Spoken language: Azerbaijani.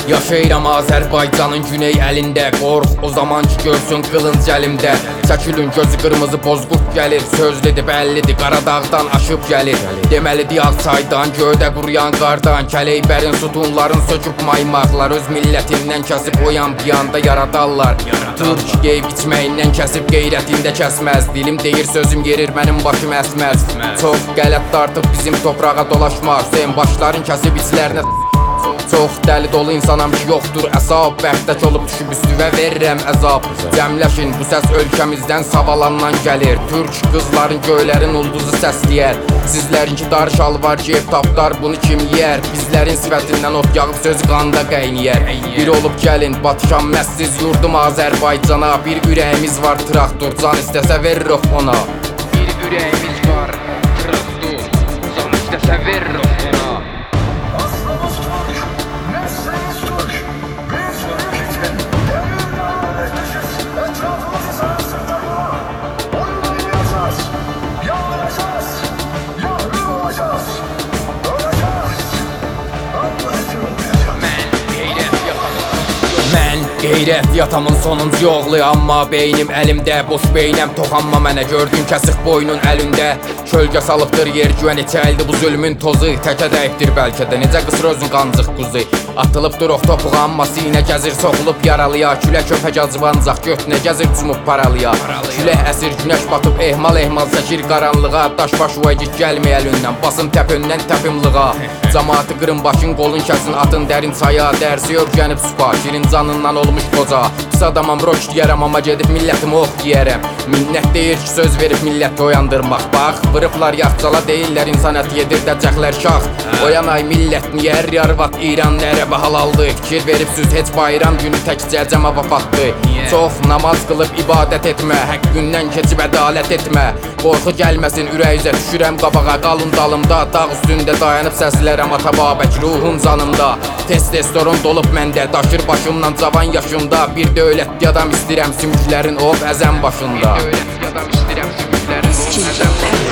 Yaşayıram Azərbaycanın güney əlində. Qorx o zaman ki görsün qılınc əlimdə. Çəkilin gözü qırmızı bozqurt gəlir. Sözlüdür bəllidir Qaradağdan aşıb gəlir. Deməlidir Ağçaydan göydə quruyan qardan. Kəleybərin sütunların söküb maymaqlar. Öz millətindən kəsib oyan bir anda yaradarlar. Türk yeyib içməyindən kəsib qeyrətində kəsməz. Dilim deyir sözüm yerir mənim başım əsməz. Çox qələt dartıb bizim toprağa dolaşmaq. Sen başların kəsib içlərinə. Çox dəli dolu insanam ki yoxdur əsab. Bəhdək olub düşüb üstüvə verirəm əzab. Cəmləşin bu səs ölkəmizdən Savalandan gəlir. Türk qızların göylərin ulduzu səsləyər. Sizlərinki dar şalvar geyib tapdar bunu kim yiyər? Bizlərin sifətindən ot yağıb söz qanda qəyniyər. Bir olub gəlin batışan məssiz yurdum Azərbaycana. Bir ürəyimiz var traktor can istəsə veririk ona. Bir ürəyimiz var traktor can istəsə veririk ona. Qeyrət yatamın sonuncu oğlu amma beynim əlimdə. Boş beynəm toxanma mənə gördün kəsiq boynun əlində. Kölgə salıbdır yer güvən içəldi bu zülmün tozu. Təkə dəyibdir bəlkə də necə qısır özün qancıq quzu. Atılıbdır ox topuğa amma sinə gəzir soxulub yaralıya. Külə köpək acıvancaq göt nə gəzir cumub paralıya. Külək əsir günəş batıb ehmal çəkir qaranlığa. Daş baş uvay git gəlməyə əlindən basın təpöndən təpimlığa. Camaatı qırın başın qolun kəsin atın dərin çaya. Dərsi örgənib supa şirin canından olmuş qoca. Pis adamam roş deyərəm amma gedib millətimi ox deyərəm. Minnət deyir ki söz verib milləti oyandırmaq. Bax vırıblar yaxçala deyirlər insan əti yedirdəcəklər şax. Oyan ay millət niyə hər yarvat İran nərəbə halaldı. Fikir verib süz heç bayram günü təkcə cəmə vafatdı. Çox namaz qılıb ibadət etmə. Həqqündən keçib ədalət etmə. Qorxu gəlməsin ürək üzə düşürəm qabağa. Qalın dalımda dağ üstündə dayanıb səslərəm ata babək ruhum canımda. Testosteron dolub məndə daşır başımdan cavan yaşımda. Bir dövlətli adam istəyirəm sümüklərin of əzəm başında. Bir dövlətli adam istəyirəm sümüklərin of əzəm başında.